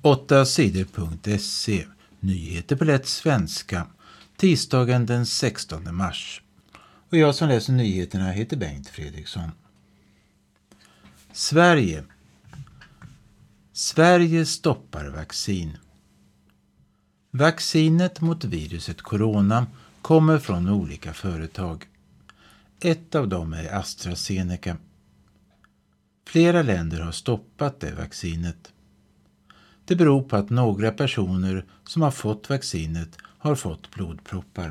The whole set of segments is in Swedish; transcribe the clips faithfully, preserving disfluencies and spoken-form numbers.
åtta sidor punkt se. Nyheter på lätt svenska. Tisdagen den sextonde mars. Och jag som läser nyheterna heter Bengt Fredriksson. Sverige. Sverige stoppar vaccin. Vaccinet mot viruset corona kommer från olika företag. Ett av dem är AstraZeneca. Flera länder har stoppat det vaccinet. Det beror på att några personer som har fått vaccinet har fått blodproppar.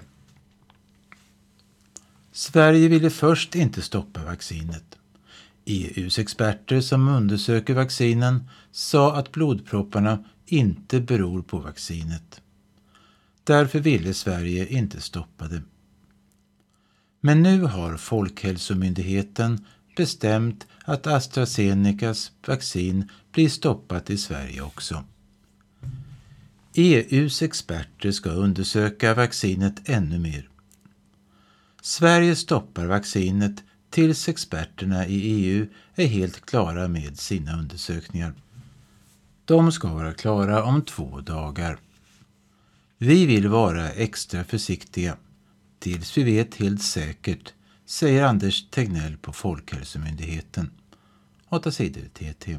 Sverige ville först inte stoppa vaccinet. E U:s experter som undersöker vaccinen sa att blodpropparna inte beror på vaccinet. Därför ville Sverige inte stoppa det. Men nu har Folkhälsomyndigheten bestämt att AstraZenecas vaccin blir stoppat i Sverige också. E U:s experter ska undersöka vaccinet ännu mer. Sverige stoppar vaccinet tills experterna i E U är helt klara med sina undersökningar. De ska vara klara om två dagar. Vi vill vara extra försiktiga tills vi vet helt säkert, säger Anders Tegnell på Folkhälsomyndigheten. åtta sidor T T.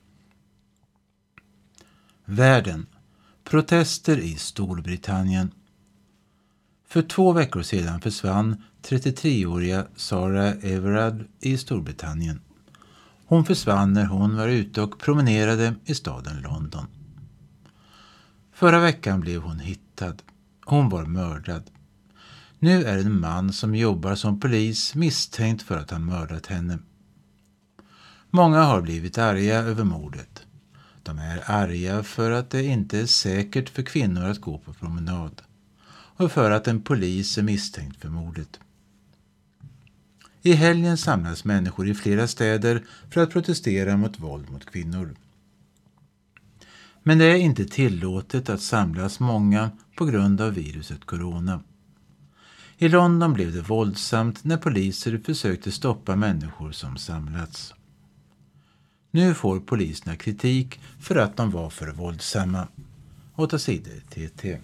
Världen. Protester i Storbritannien. För två veckor sedan försvann trettiotreåriga Sarah Everard i Storbritannien. Hon försvann när hon var ute och promenerade i staden London. Förra veckan blev hon hittad. Hon var mördad. Nu är en man som jobbar som polis misstänkt för att ha mördat henne. Många har blivit arga över mordet. De är arga för att det inte är säkert för kvinnor att gå på promenad och för att en polis är misstänkt för mordet. I helgen samlas människor i flera städer för att protestera mot våld mot kvinnor. Men det är inte tillåtet att samlas många på grund av viruset corona. I London blev det våldsamt när poliser försökte stoppa människor som samlats. Nu får poliserna kritik för att de var för våldsamma. åtta sidor T T.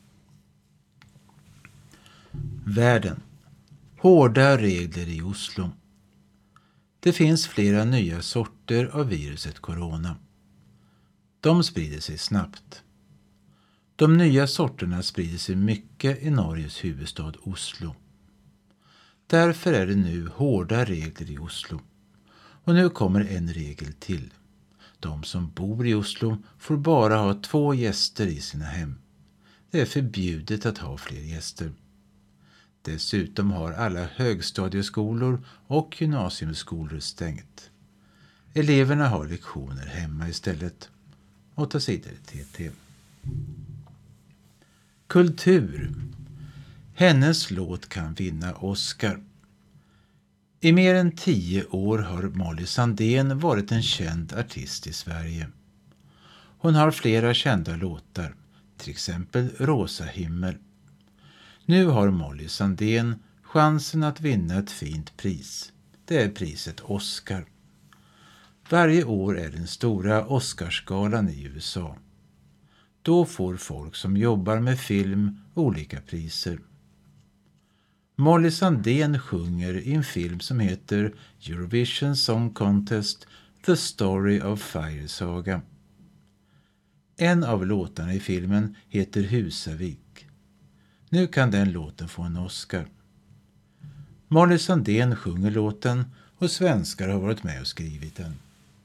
Världen. Hårda regler i Oslo. Det finns flera nya sorter av viruset corona. De sprider sig snabbt. De nya sorterna sprider sig mycket i Norges huvudstad Oslo. Därför är det nu hårda regler i Oslo. Och nu kommer en regel till. De som bor i Oslo får bara ha två gäster i sina hem. Det är förbjudet att ha fler gäster. Dessutom har alla högstadieskolor och gymnasieskolor stängt. Eleverna har lektioner hemma istället. åtta sidor T T. Kultur. Hennes låt kan vinna Oscar. I mer än tio år har Molly Sandén varit en känd artist i Sverige. Hon har flera kända låtar, till exempel Rosa himmel. Nu har Molly Sandén chansen att vinna ett fint pris. Det är priset Oscar. Varje år är den stora Oscarsgalan i U S A. Då får folk som jobbar med film olika priser. Molly Sandén sjunger i en film som heter Eurovision Song Contest The Story of Fire Saga. En av låtarna i filmen heter Husavik. Nu kan den låten få en Oscar. Molly Sandén sjunger låten och svenskar har varit med och skrivit den.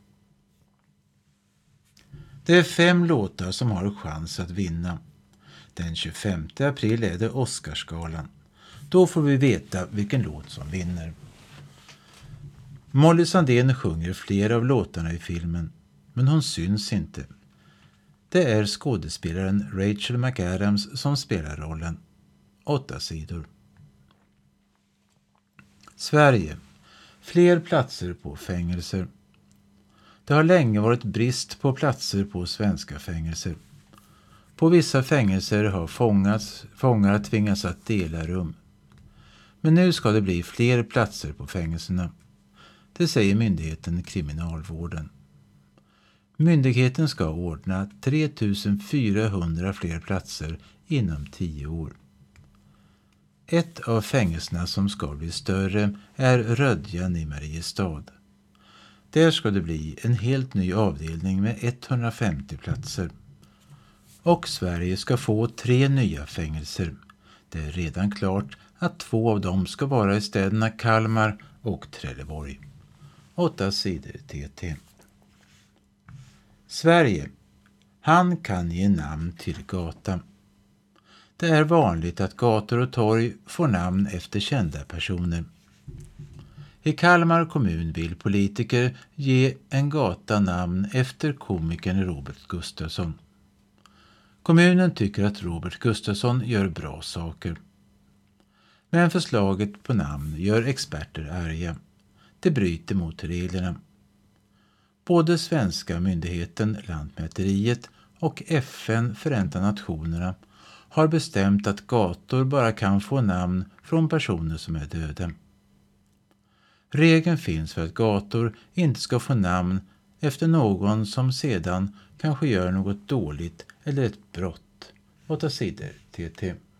Det är fem låtar som har chans att vinna. Den tjugofemte april är det Oscarsgalan. Då får vi veta vilken låt som vinner. Molly Sandén sjunger flera av låtarna i filmen, men hon syns inte. Det är skådespelaren Rachel McAdams som spelar rollen. Åtta sidor. Sverige. Fler platser på fängelser. Det har länge varit brist på platser på svenska fängelser. På vissa fängelser har fångats, fångar tvingats att dela rum. Men nu ska det bli fler platser på fängelserna. Det säger myndigheten Kriminalvården. Myndigheten ska ordna tre tusen fyrahundra fler platser inom tio år. Ett av fängelserna som ska bli större är Rödjan i Mariestad. Där ska det bli en helt ny avdelning med etthundrafemtio platser. Och Sverige ska få tre nya fängelser. Det är redan klart att två av dem ska vara i städerna Kalmar och Trelleborg. Åtta sidor T T. Sverige. Han kan ge namn till gata. Det är vanligt att gator och torg får namn efter kända personer. I Kalmar kommun vill politiker ge en gata namn efter komikern Robert Gustafsson. Kommunen tycker att Robert Gustafsson gör bra saker. Men förslaget på namn gör experter arga. Det bryter mot reglerna. Både svenska myndigheten Lantmäteriet och F N Förenta Nationerna har bestämt att gator bara kan få namn från personer som är döda. Regeln finns för att gator inte ska få namn efter någon som sedan kanske gör något dåligt eller ett brott. Åtta sidor T T.